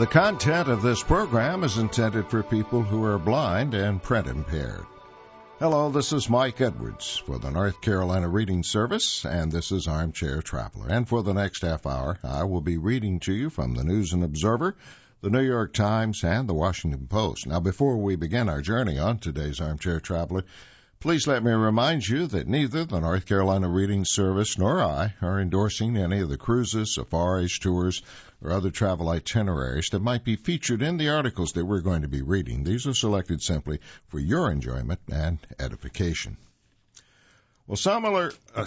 The content of this program is intended for people who are blind and print impaired. Hello, this is Mike Edwards for the North Carolina Reading Service, and this is Armchair Traveler. And for the next half hour, I will be reading to you from the News and Observer, the New York Times, and the Washington Post. Now, before we begin our journey on today's Armchair Traveler, please let me remind you that neither the North Carolina Reading Service nor I are endorsing any of the cruises, safaris, tours, or other travel itineraries that might be featured in the articles that we're going to be reading. These are selected simply for your enjoyment and edification. Well, summer,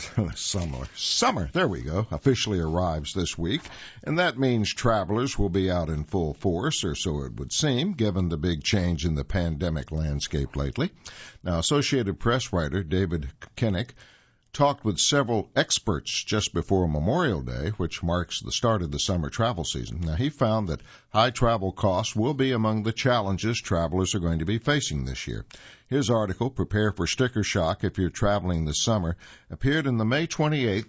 there we go, officially arrives this week, and that means travelers will be out in full force, or so it would seem, given the big change in the pandemic landscape lately. Now, Associated Press writer David Kinnick talked with several experts just before Memorial Day, which marks the start of the summer travel season. Now, he found that high travel costs will be among the challenges travelers are going to be facing this year. His article, Prepare for Sticker Shock If You're Traveling This Summer, appeared in the May 28,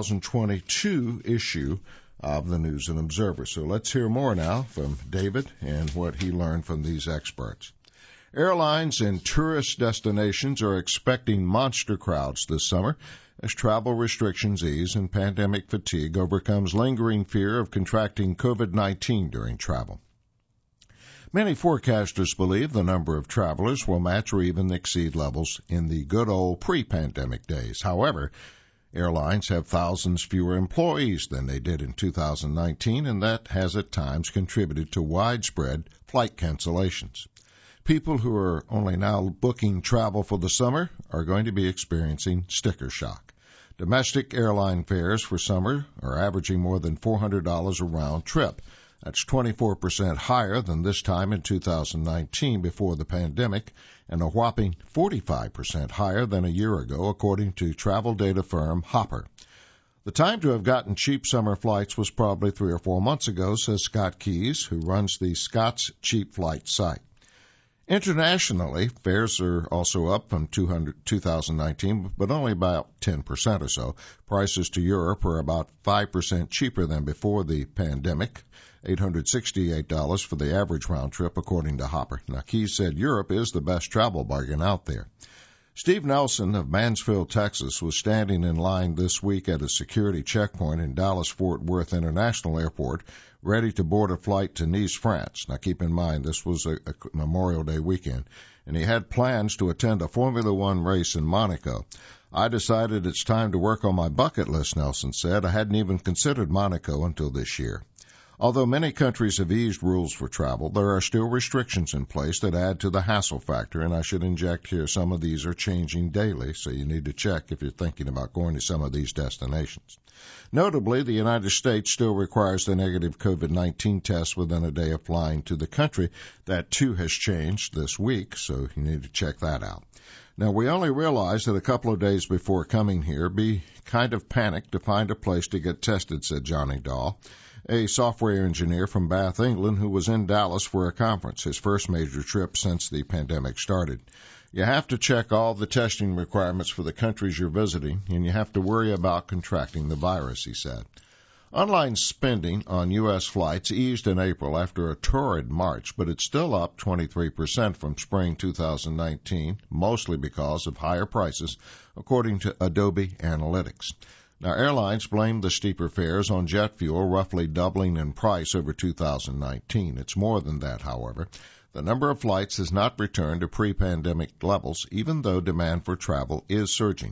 2022 issue of the News and Observer. So let's hear more now from David and what he learned from these experts. Airlines and tourist destinations are expecting monster crowds this summer as travel restrictions ease and pandemic fatigue overcomes lingering fear of contracting COVID-19 during travel. Many forecasters believe the number of travelers will match or even exceed levels in the good old pre-pandemic days. However, airlines have thousands fewer employees than they did in 2019, and that has at times contributed to widespread flight cancellations. People who are only now booking travel for the summer are going to be experiencing sticker shock. Domestic airline fares for summer are averaging more than $400 a round trip. That's 24% higher than this time in 2019 before the pandemic, and a whopping 45% higher than a year ago, according to travel data firm Hopper. The time to have gotten cheap summer flights was probably 3 or 4 months ago, says Scott Keys, who runs the Scott's Cheap Flight site. Internationally, fares are also up from 2019, but only about 10% or so. Prices to Europe are about 5% cheaper than before the pandemic, $868 for the average round trip, according to Hopper. Now, Keys said Europe is the best travel bargain out there. Steve Nelson of Mansfield, Texas, was standing in line this week at a security checkpoint in Dallas-Fort Worth International Airport, ready to board a flight to Nice, France. Now, keep in mind, this was a Memorial Day weekend, and he had plans to attend a Formula One race in Monaco. I decided it's time to work on my bucket list, Nelson said. I hadn't even considered Monaco until this year. Although many countries have eased rules for travel, there are still restrictions in place that add to the hassle factor, and I should inject here some of these are changing daily, so you need to check if you're thinking about going to some of these destinations. Notably, the United States still requires the negative COVID-19 test within a day of flying to the country. That, too, has changed this week, so you need to check that out. Now, we only realized that a couple of days before coming here, be kind of panicked to find a place to get tested, said Johnny Dahl, a software engineer from Bath, England, who was in Dallas for a conference, his first major trip since the pandemic started. You have to check all the testing requirements for the countries you're visiting, and you have to worry about contracting the virus, he said. Online spending on U.S. flights eased in April after a torrid March, but it's still up 23% from spring 2019, mostly because of higher prices, according to Adobe Analytics. Now, airlines blame the steeper fares on jet fuel, roughly doubling in price over 2019. It's more than that, however. The number of flights has not returned to pre-pandemic levels, even though demand for travel is surging.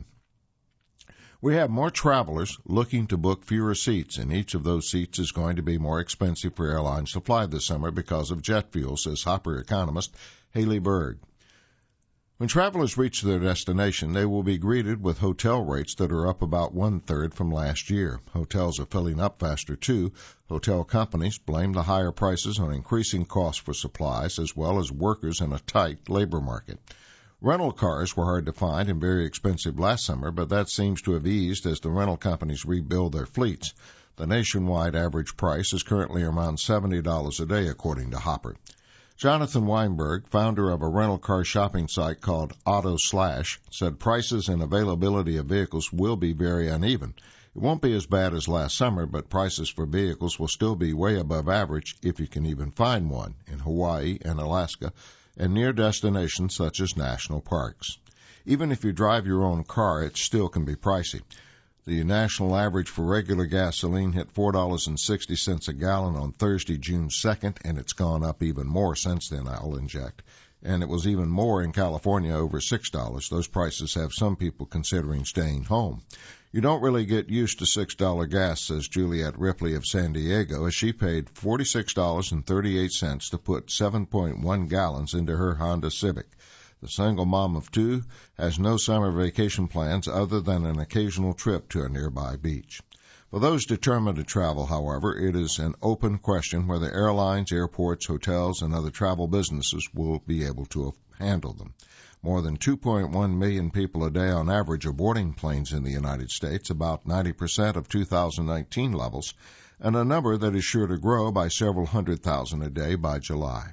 We have more travelers looking to book fewer seats, and each of those seats is going to be more expensive for airlines to fly this summer because of jet fuel, says Hopper economist Haley Berg. When travelers reach their destination, they will be greeted with hotel rates that are up about 1/3 from last year. Hotels are filling up faster, too. Hotel companies blame the higher prices on increasing costs for supplies as well as workers in a tight labor market. Rental cars were hard to find and very expensive last summer, but that seems to have eased as the rental companies rebuild their fleets. The nationwide average price is currently around $70 a day, according to Hopper. Jonathan Weinberg, founder of a rental car shopping site called Auto Slash, said prices and availability of vehicles will be very uneven. It won't be as bad as last summer, but prices for vehicles will still be way above average if you can even find one in Hawaii and Alaska and near destinations such as national parks. Even if you drive your own car, it still can be pricey. The national average for regular gasoline hit $4.60 a gallon on Thursday, June 2nd, and it's gone up even more since then, I'll inject. And it was even more in California, over $6. Those prices have some people considering staying home. You don't really get used to $6 gas, says Juliette Ripley of San Diego, as she paid $46.38 to put 7.1 gallons into her Honda Civic. The single mom of two has no summer vacation plans other than an occasional trip to a nearby beach. For those determined to travel, however, it is an open question whether airlines, airports, hotels, and other travel businesses will be able to handle them. More than 2.1 million people a day on average are boarding planes in the United States, about 90% of 2019 levels, and a number that is sure to grow by several 100,000 a day by July.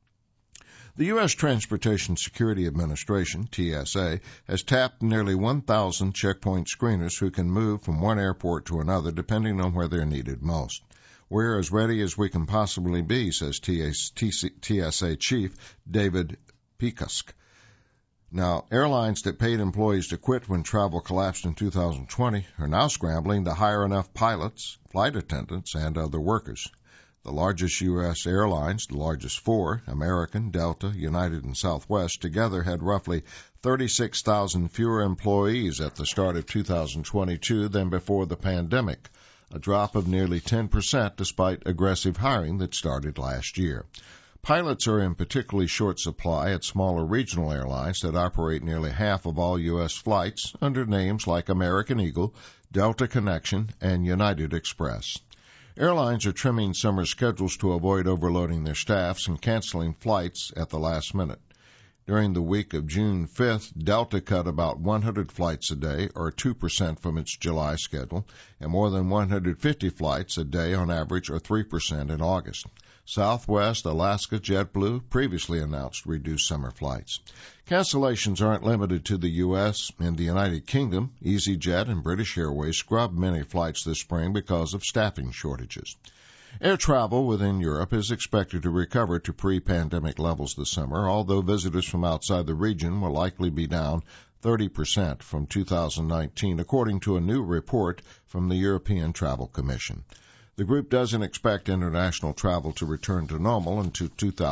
The U.S. Transportation Security Administration, TSA, has tapped nearly 1,000 checkpoint screeners who can move from one airport to another depending on where they're needed most. We're as ready as we can possibly be, says TSA Chief David Peacock. Now, airlines that paid employees to quit when travel collapsed in 2020 are now scrambling to hire enough pilots, flight attendants, and other workers. The largest U.S. airlines, the largest four, American, Delta, United, and Southwest, together had roughly 36,000 fewer employees at the start of 2022 than before the pandemic, a drop of nearly 10% despite aggressive hiring that started last year. Pilots are in particularly short supply at smaller regional airlines that operate nearly half of all U.S. flights under names like American Eagle, Delta Connection, and United Express. Airlines are trimming summer schedules to avoid overloading their staffs and canceling flights at the last minute. During the week of June 5th, Delta cut about 100 flights a day, or 2% from its July schedule, and more than 150 flights a day on average, or 3% in August. Southwest, Alaska, JetBlue previously announced reduced summer flights. Cancellations aren't limited to the U.S. In the United Kingdom, EasyJet and British Airways scrubbed many flights this spring because of staffing shortages. Air travel within Europe is expected to recover to pre-pandemic levels this summer, although visitors from outside the region will likely be down 30% from 2019, according to a new report from the European Travel Commission. The group doesn't expect international travel to return to normal until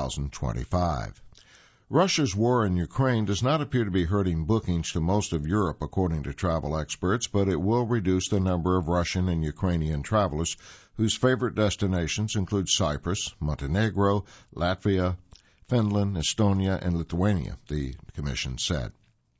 2025. Russia's war in Ukraine does not appear to be hurting bookings to most of Europe, according to travel experts, but it will reduce the number of Russian and Ukrainian travelers whose favorite destinations include Cyprus, Montenegro, Latvia, Finland, Estonia, and Lithuania, the Commission said.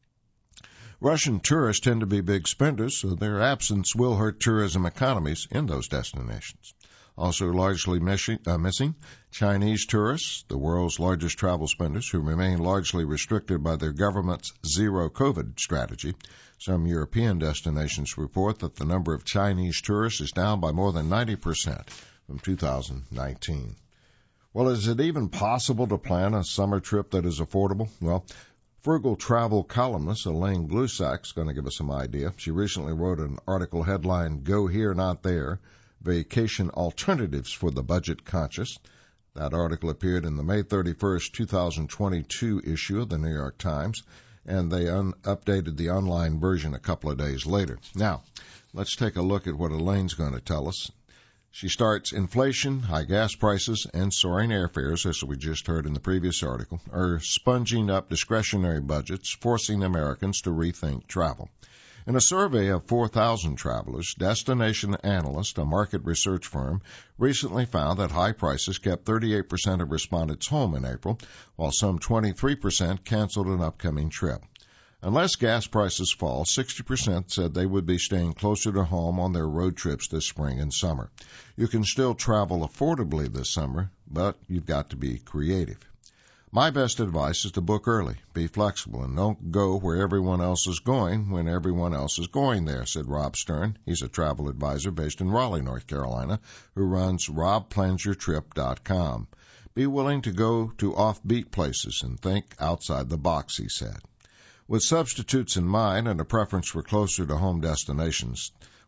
Russian tourists tend to be big spenders, so their absence will hurt tourism economies in those destinations. Also largely missing, Chinese tourists, the world's largest travel spenders, who remain largely restricted by their government's zero-COVID strategy. Some European destinations report that the number of Chinese tourists is down by more than 90% from 2019. Well, is it even possible to plan a summer trip that is affordable? Well, frugal travel columnist Elaine Glusack is going to give us some idea. She recently wrote an article headlined, "Go Here, Not There, Vacation Alternatives for the Budget Conscious." That article appeared in the May 31st, 2022 issue of the New York Times, and they updated the online version a couple of days later. Now, let's take a look at what Elaine's going to tell us. She starts, inflation, high gas prices, and soaring airfares, as we just heard in the previous article, are sponging up discretionary budgets, forcing Americans to rethink travel. In a survey of 4,000 travelers, Destination Analyst, a market research firm, recently found that high prices kept 38% of respondents home in April, while some 23% canceled an upcoming trip. Unless gas prices fall, 60% said they would be staying closer to home on their road trips this spring and summer. You can still travel affordably this summer, but you've got to be creative. My best advice is to book early, be flexible, and don't go where everyone else is going when everyone else is going there, said Rob Stern. He's a travel advisor based in Raleigh, North Carolina, who runs robplansyourtrip.com. Be willing to go to offbeat places and think outside the box, he said. With substitutes in mind and a preference for closer-to-home destinations,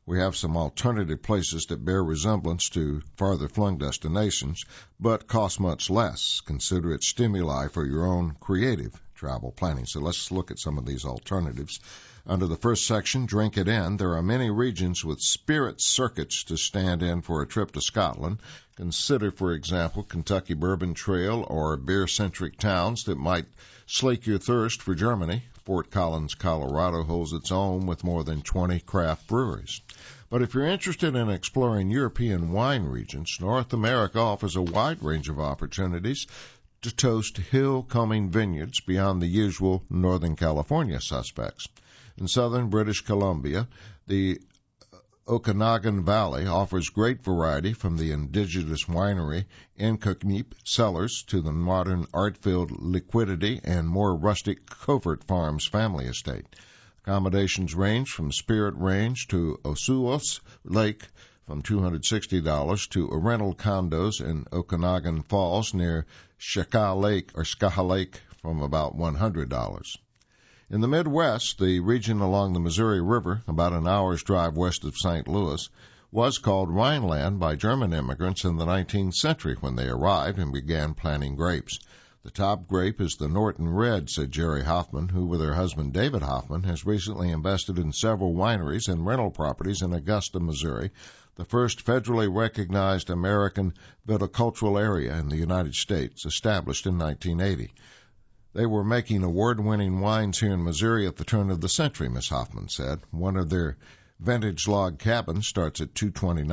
We have some alternative places that bear resemblance to farther-flung destinations, but cost much less. Consider it stimuli for your own creative travel planning. So let's look at some of these alternatives. Under the first section, Drink It In, there are many regions with spirit circuits to stand in for a trip to Scotland. Consider, for example, Kentucky Bourbon Trail or beer-centric towns that might slake your thirst for Germany. Fort Collins, Colorado holds its own with more than 20 craft breweries. But if you're interested in exploring European wine regions, North America offers a wide range of opportunities to toast hill-combing vineyards beyond the usual Northern California suspects. In southern British Columbia, the Okanagan Valley offers great variety from the indigenous winery Incognito cellars to the modern art-filled Liquidity and more rustic Covert Farms family estate. Accommodations range from Spirit Range to Osuos Lake from $260 to rental condos in Okanagan Falls near Skaha Lake from about $100. In the Midwest, the region along the Missouri River, about an hour's drive west of St. Louis, was called Rhineland by German immigrants in the 19th century when they arrived and began planting grapes. The top grape is the Norton Red, said Jerry Hoffman, who with her husband David Hoffman has recently invested in several wineries and rental properties in Augusta, Missouri, the first federally recognized American viticultural area in the United States, established in 1980. They were making award-winning wines here in Missouri at the turn of the century, Miss Hoffman said. One of their vintage log cabins starts at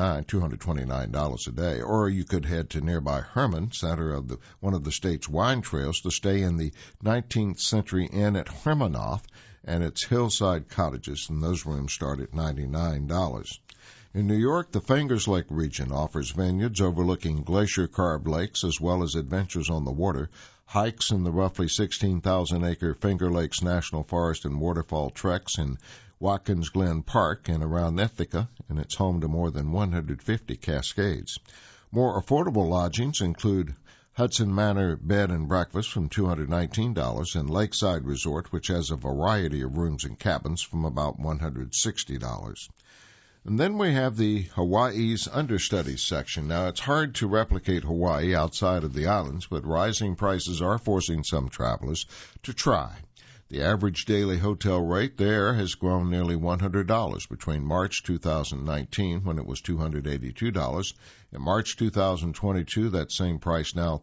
$229 a day, or you could head to nearby Herman, center of one of the state's wine trails, to stay in the 19th century inn at Hermanoff and its hillside cottages, and those rooms start at $99. In New York, the Fingers Lake region offers vineyards overlooking glacier-carved lakes as well as adventures on the water, hikes in the roughly 16,000-acre Finger Lakes National Forest and waterfall treks in Watkins Glen Park and around Ithaca, and it's home to more than 150 cascades. More affordable lodgings include Hudson Manor Bed and Breakfast from $219 and Lakeside Resort, which has a variety of rooms and cabins, from about $160. And then we have the Hawaii's Understudies section. Now, it's hard to replicate Hawaii outside of the islands, but rising prices are forcing some travelers to try. The average daily hotel rate there has grown nearly $100 between March 2019, when it was $282, and March 2022, that same price now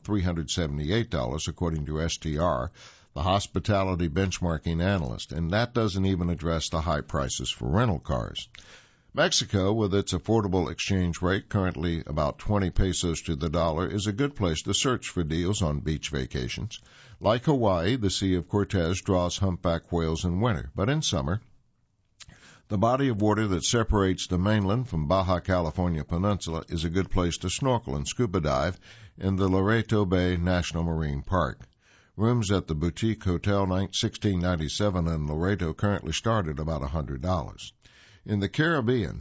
$378, according to STR, the hospitality benchmarking analyst, and that doesn't even address the high prices for rental cars. Mexico, with its affordable exchange rate, currently about 20 pesos to the dollar, is a good place to search for deals on beach vacations. Like Hawaii, the Sea of Cortez draws humpback whales in winter, but in summer, the body of water that separates the mainland from Baja California Peninsula is a good place to snorkel and scuba dive in the Loreto Bay National Marine Park. Rooms at the Boutique Hotel 1697 in Loreto currently start at about $100. In the Caribbean,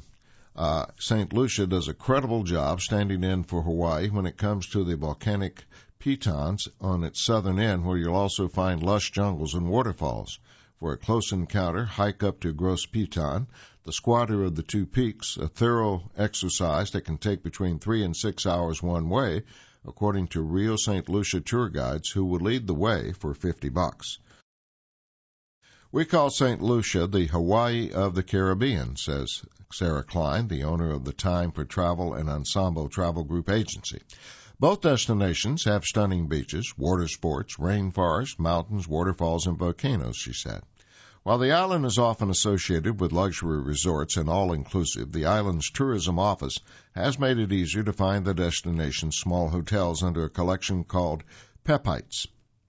St. Lucia does a credible job standing in for Hawaii when it comes to the volcanic pitons on its southern end, where you'll also find lush jungles and waterfalls. For a close encounter, hike up to Gros Piton, the squatter of the two peaks, a thorough exercise that can take between 3 and 6 hours one way, according to real St. Lucia tour guides who will lead the way for $50. We call St. Lucia the Hawaii of the Caribbean, says Sarah Klein, the owner of the Time for Travel and Ensemble Travel Group Agency. Both destinations have stunning beaches, water sports, rainforests, mountains, waterfalls, and volcanoes, she said. While the island is often associated with luxury resorts and all-inclusive, the island's tourism office has made it easier to find the destination's small hotels under a collection called Pepites,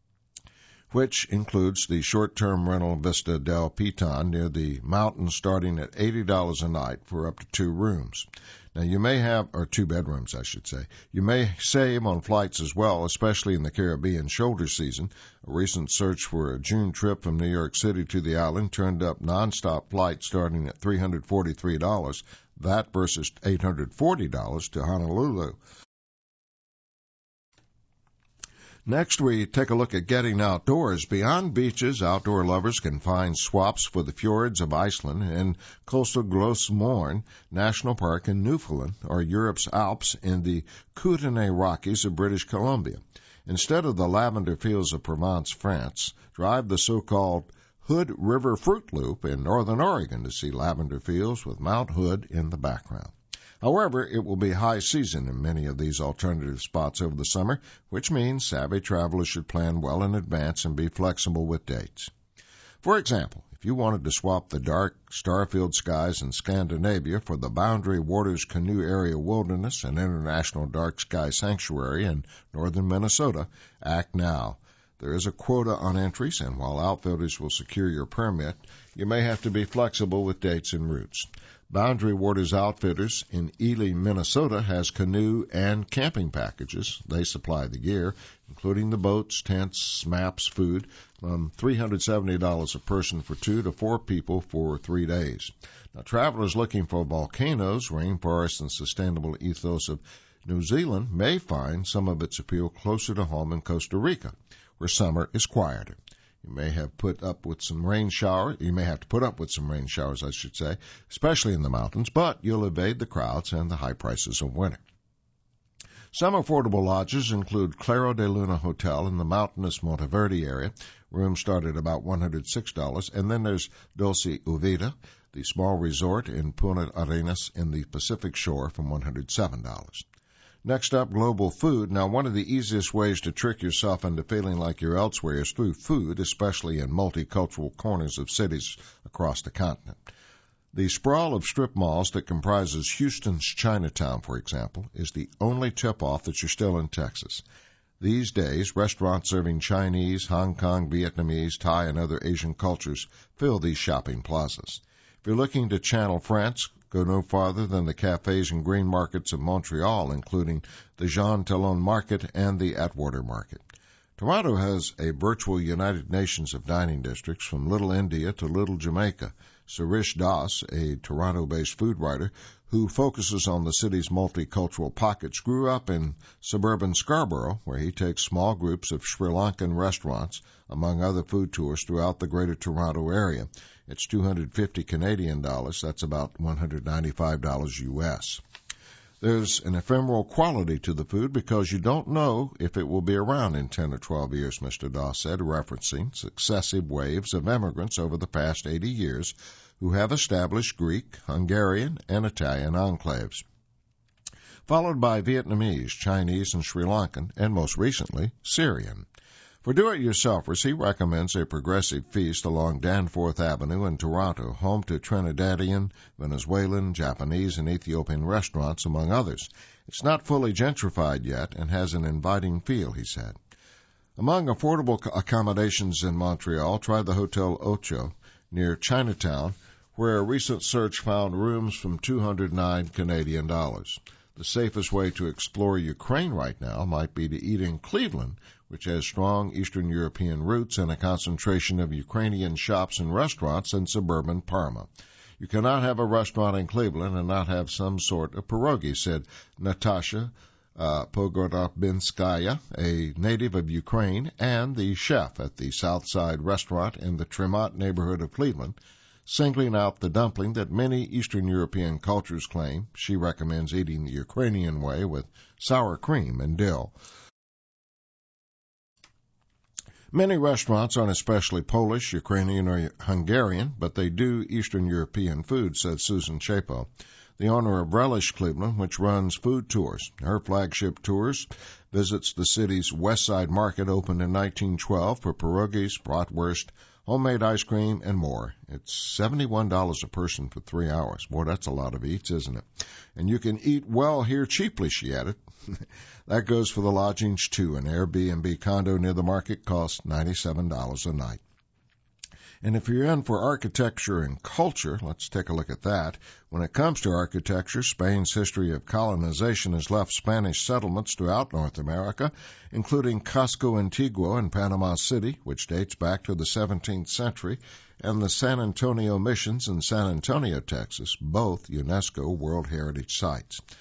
which includes the short-term rental Vista del Piton near the mountains starting at $80 a night for up to 2 rooms. Now, you may have, or 2 bedrooms, I should say. You may save on flights as well, especially in the Caribbean shoulder season. A recent search for a June trip from New York City to the island turned up nonstop flights starting at $343, that versus $840 to Honolulu. Next, we take a look at getting outdoors. Beyond beaches, outdoor lovers can find swaps for the fjords of Iceland and coastal Glasmorn National Park in Newfoundland, or Europe's Alps in the Kootenay Rockies of British Columbia. Instead of the lavender fields of Provence, France, drive the so-called Hood River Fruit Loop in northern Oregon to see lavender fields with Mount Hood in the background. However, it will be high season in many of these alternative spots over the summer, which means savvy travelers should plan well in advance and be flexible with dates. For example, if you wanted to swap the dark, star-filled skies in Scandinavia for the Boundary Waters Canoe Area Wilderness and International Dark Sky Sanctuary in northern Minnesota, act now. There is a quota on entries, and while outfitters will secure your permit, you may have to be flexible with dates and routes. Boundary Waters Outfitters in Ely, Minnesota has canoe and camping packages. They supply the gear, including the boats, tents, maps, food, from $370 a person for 2 to 4 people for 3 days. Now, travelers looking for volcanoes, rainforests, and sustainable ethos of New Zealand may find some of its appeal closer to home in Costa Rica, where summer is quieter. You may have to put up with some rain showers, especially in the mountains, but you'll evade the crowds and the high prices of winter. Some affordable lodges include Claro de Luna Hotel in the mountainous Monteverde area. Rooms start at about $106, and then there's Dulce Uvita, the small resort in Punta Arenas in the Pacific Shore, from $107. Next up, global food. Now, one of the easiest ways to trick yourself into feeling like you're elsewhere is through food, especially in multicultural corners of cities across the continent. The sprawl of strip malls that comprises Houston's Chinatown, for example, is the only tip-off that you're still in Texas. These days, restaurants serving Chinese, Hong Kong, Vietnamese, Thai, and other Asian cultures fill these shopping plazas. If you're looking to channel France, go no farther than the cafes and green markets of Montreal, including the Jean Talon Market and the Atwater Market. Toronto has a virtual United Nations of dining districts from Little India to Little Jamaica. Suresh Das, a Toronto-based food writer who focuses on the city's multicultural pockets, grew up in suburban Scarborough, where he takes small groups of Sri Lankan restaurants, among other food tours, throughout the greater Toronto area. It's $250 Canadian. That's about $195 U.S. There's an ephemeral quality to the food because you don't know if it will be around in 10 or 12 years, Mr. Doss said, referencing successive waves of immigrants over the past 80 years who have established Greek, Hungarian, and Italian enclaves, followed by Vietnamese, Chinese, and Sri Lankan, and most recently, Syrian. For do-it-yourselfers, he recommends a progressive feast along Danforth Avenue in Toronto, home to Trinidadian, Venezuelan, Japanese, and Ethiopian restaurants, among others. It's not fully gentrified yet and has an inviting feel, he said. Among affordable accommodations in Montreal, try the Hotel Ocho near Chinatown, where a recent search found rooms from $209 Canadian. The safest way to explore Ukraine right now might be to eat in Cleveland, which has strong Eastern European roots and a concentration of Ukrainian shops and restaurants in suburban Parma. You cannot have a restaurant in Cleveland and not have some sort of pierogi, said Natasha Pogodobinskaya, a native of Ukraine and the chef at the Southside restaurant in the Tremont neighborhood of Cleveland. Singling out the dumpling that many Eastern European cultures claim, she recommends eating the Ukrainian way with sour cream and dill. Many restaurants aren't especially Polish, Ukrainian, or Hungarian, but they do Eastern European food, said Susan Chapo, the owner of Relish Cleveland, which runs food tours. Her flagship tours visits the city's West Side Market, opened in 1912, for pierogies, bratwurst, homemade ice cream, and more. It's $71 a person for 3 hours. Boy, that's a lot of eats, isn't it? And you can eat well here cheaply, she added. That goes for the lodgings, too. An Airbnb condo near the market costs $97 a night. And if you're in for architecture and culture, let's take a look at that. When it comes to architecture, Spain's history of colonization has left Spanish settlements throughout North America, including Casco Antiguo in Panama City, which dates back to the 17th century, and the San Antonio Missions in San Antonio, Texas, both UNESCO World Heritage Sites.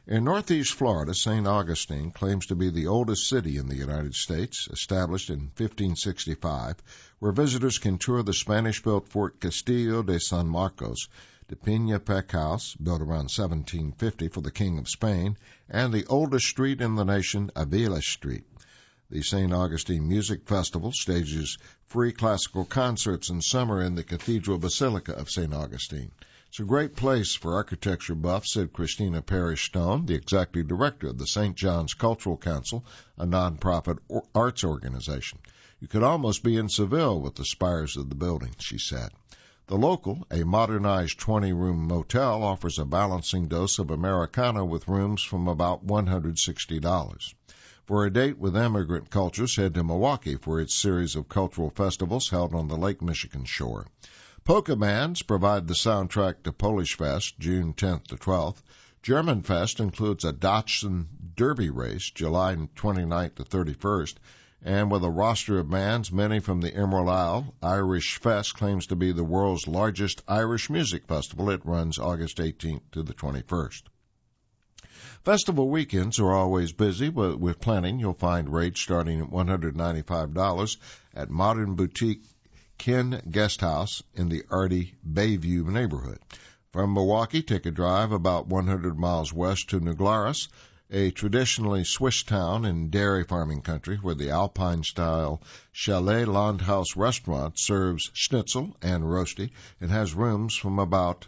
In Northeast Florida, St. Augustine claims to be the oldest city in the United States, established in 1565, where visitors can tour the Spanish-built Fort Castillo de San Marcos, the Peña Pec House, built around 1750 for the King of Spain, and the oldest street in the nation, Avila Street. The St. Augustine Music Festival stages free classical concerts in summer in the Cathedral Basilica of St. Augustine. It's a great place for architecture buffs, said Christina Parrish Stone, the executive director of the St. John's Cultural Council, a nonprofit arts organization. You could almost be in Seville with the spires of the building, she said. The Local, a modernized 20-room motel, offers a balancing dose of Americana with rooms from about $160. For a date with immigrant cultures, head to Milwaukee for its series of cultural festivals held on the Lake Michigan shore. Polka bands provide the soundtrack to Polish Fest, June 10th to 12th. German Fest includes a Dachshund Derby race, July 29th to 31st. And with a roster of bands, many from the Emerald Isle, Irish Fest claims to be the world's largest Irish music festival. It runs August 18th to the 21st. Festival weekends are always busy, but with planning, you'll find rates starting at $195 at Modern Boutique Ken Guest House in the Artie Bayview neighborhood. From Milwaukee, take a drive about 100 miles west to New Glarus, a traditionally Swiss town in dairy farming country where the Alpine-style Chalet Landhaus restaurant serves schnitzel and roasty and has rooms from about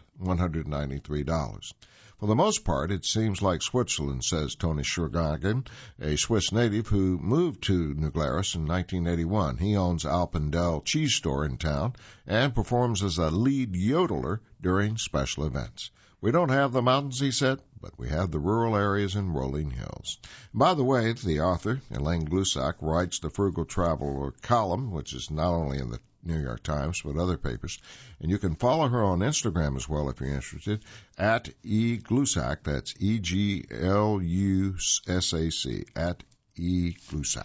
$193. For the most part, it seems like Switzerland, says Tony Schurgagen, a Swiss native who moved to New Glarus in 1981. He owns Alpendale Cheese Store in town and performs as a lead yodeler during special events. We don't have the mountains, he said, but we have the rural areas and rolling hills. By the way, the author, Elaine Glusak, writes the Frugal Traveler column, which is not only in the New York Times, but other papers. And you can follow her on Instagram as well if you're interested, at eGlusak. That's EGLUSAC, at eGlusak.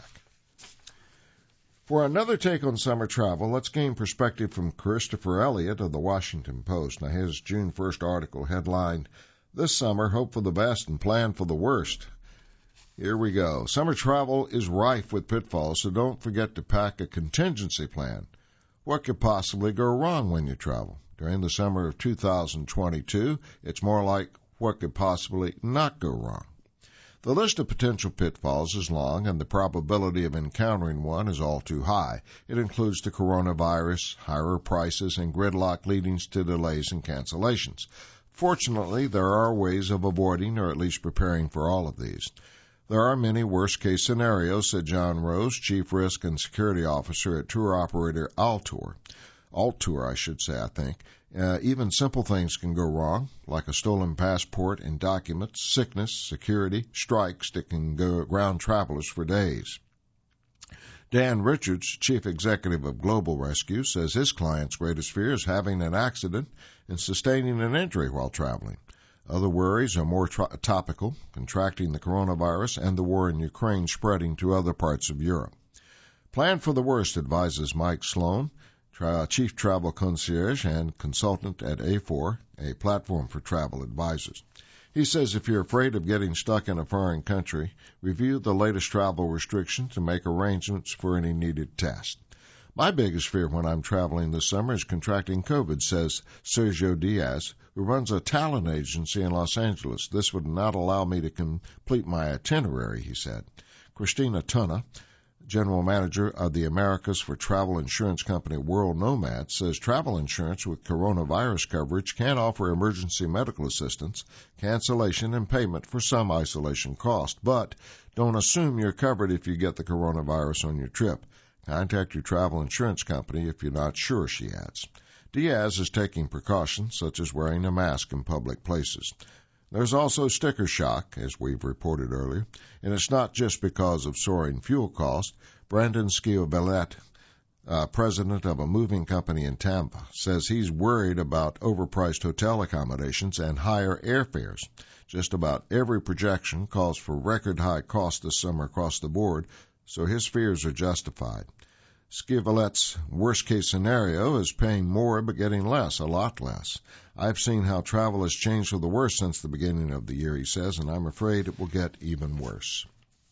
For another take on summer travel, let's gain perspective from Christopher Elliott of the Washington Post. Now, his June 1st article headlined, "This summer, hope for the best and plan for the worst." Here we go. Summer travel is rife with pitfalls, so don't forget to pack a contingency plan. What could possibly go wrong when you travel? During the summer of 2022, it's more like what could possibly not go wrong. The list of potential pitfalls is long, and the probability of encountering one is all too high. It includes the coronavirus, higher prices, and gridlock leading to delays and cancellations. Fortunately, there are ways of avoiding or at least preparing for all of these. There are many worst-case scenarios, said John Rose, Chief Risk and Security Officer at tour operator Altour. Altour, I should say, I think. Even simple things can go wrong, like a stolen passport and documents, sickness, security, strikes that can go ground travelers for days. Dan Richards, Chief Executive of Global Rescue, says his client's greatest fear is having an accident and sustaining an injury while traveling. Other worries are more topical, contracting the coronavirus and the war in Ukraine spreading to other parts of Europe. Plan for the worst, advises Mike Sloan, Chief Travel Concierge and consultant at A4, a platform for travel advisors. He says if you're afraid of getting stuck in a foreign country, review the latest travel restrictions and make arrangements for any needed tests. My biggest fear when I'm traveling this summer is contracting COVID, says Sergio Diaz, who runs a talent agency in Los Angeles. This would not allow me to complete my itinerary, he said. Christina Tunna, General Manager of the Americas for travel insurance company World Nomad, says travel insurance with coronavirus coverage can offer emergency medical assistance, cancellation, and payment for some isolation cost. But don't assume you're covered if you get the coronavirus on your trip. Contact your travel insurance company if you're not sure, she adds. Diaz is taking precautions, such as wearing a mask in public places. There's also sticker shock, as we've reported earlier, and it's not just because of soaring fuel costs. Brandon Sciavalet, president of a moving company in Tampa, says he's worried about overpriced hotel accommodations and higher airfares. Just about every projection calls for record high costs this summer across the board, so his fears are justified. Skivolet's worst-case scenario is paying more but getting less, a lot less. I've seen how travel has changed for the worse since the beginning of the year, he says, and I'm afraid it will get even worse.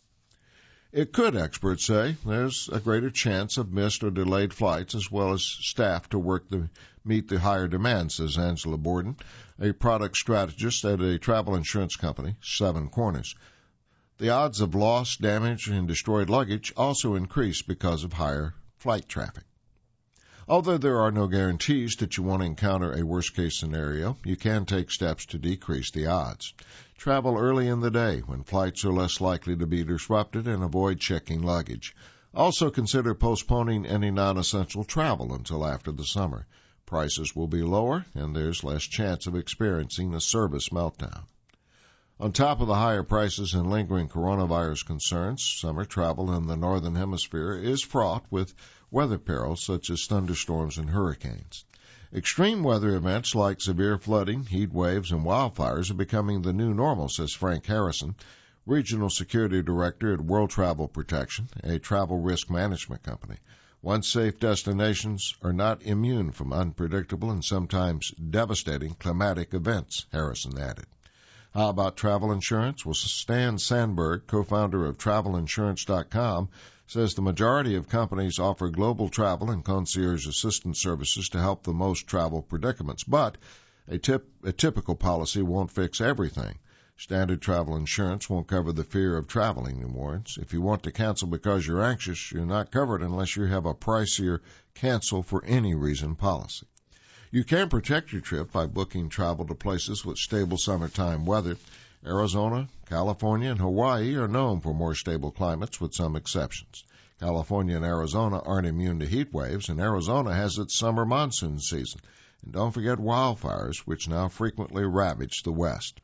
It could, experts say. There's a greater chance of missed or delayed flights as well as staff to work to meet the higher demand, says Angela Borden, a product strategist at a travel insurance company, Seven Corners. The odds of loss, damage, and destroyed luggage also increase because of higher flight traffic. Although there are no guarantees that you won't encounter a worst-case scenario, you can take steps to decrease the odds. Travel early in the day when flights are less likely to be disrupted and avoid checking luggage. Also consider postponing any non-essential travel until after the summer. Prices will be lower and there's less chance of experiencing a service meltdown. On top of the higher prices and lingering coronavirus concerns, summer travel in the Northern Hemisphere is fraught with weather perils such as thunderstorms and hurricanes. Extreme weather events like severe flooding, heat waves, and wildfires are becoming the new normal, says Frank Harrison, Regional Security Director at World Travel Protection, a travel risk management company. Once safe destinations are not immune from unpredictable and sometimes devastating climatic events, Harrison added. How about travel insurance? Well, Stan Sandberg, co-founder of TravelInsurance.com, says the majority of companies offer global travel and concierge assistance services to help the most travel predicaments, but a typical policy won't fix everything. Standard travel insurance won't cover the fear of traveling, he warns. If you want to cancel because you're anxious, you're not covered unless you have a pricier cancel for any reason policy. You can protect your trip by booking travel to places with stable summertime weather. Arizona, California, and Hawaii are known for more stable climates with some exceptions. California and Arizona aren't immune to heat waves, and Arizona has its summer monsoon season. And don't forget wildfires, which now frequently ravage the West.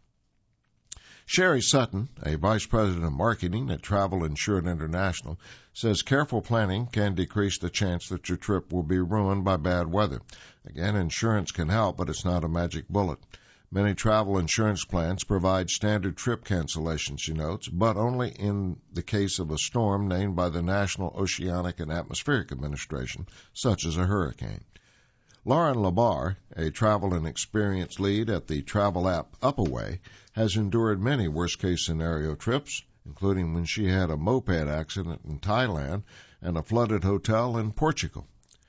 Sherry Sutton, a vice president of marketing at Travel Insured International, says careful planning can decrease the chance that your trip will be ruined by bad weather. Again, insurance can help, but it's not a magic bullet. Many travel insurance plans provide standard trip cancellations, she notes, but only in the case of a storm named by the National Oceanic and Atmospheric Administration, such as a hurricane. Lauren Labar, a travel and experience lead at the travel app Upaway, has endured many worst-case scenario trips, including when she had a moped accident in Thailand and a flooded hotel in Portugal.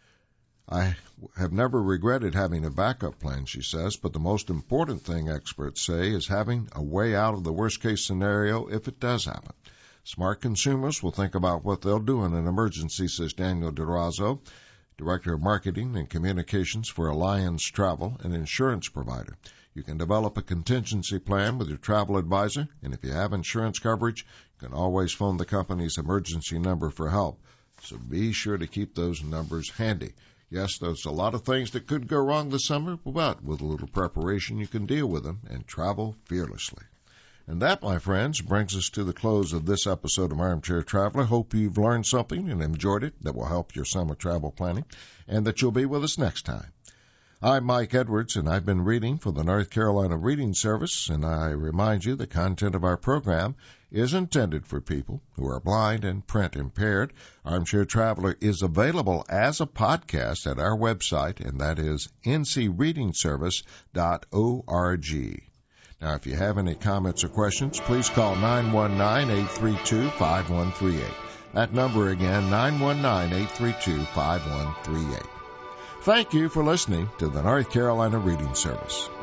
I have never regretted having a backup plan, she says, but the most important thing, experts say, is having a way out of the worst-case scenario if it does happen. Smart consumers will think about what they'll do in an emergency, says Daniel DeRazzo, Director of Marketing and Communications for Allianz Travel, an insurance provider. You can develop a contingency plan with your travel advisor, and if you have insurance coverage, you can always phone the company's emergency number for help. So be sure to keep those numbers handy. Yes, there's a lot of things that could go wrong this summer, but with a little preparation, you can deal with them and travel fearlessly. And that, my friends, brings us to the close of this episode of Armchair Traveler. Hope you've learned something and enjoyed it that will help your summer travel planning, and that you'll be with us next time. I'm Mike Edwards, and I've been reading for the North Carolina Reading Service, and I remind you the content of our program is intended for people who are blind and print impaired. Armchair Traveler is available as a podcast at our website, and that is ncreadingservice.org. Now, if you have any comments or questions, please call 919-832-5138. That number again, 919-832-5138. Thank you for listening to the North Carolina Reading Service.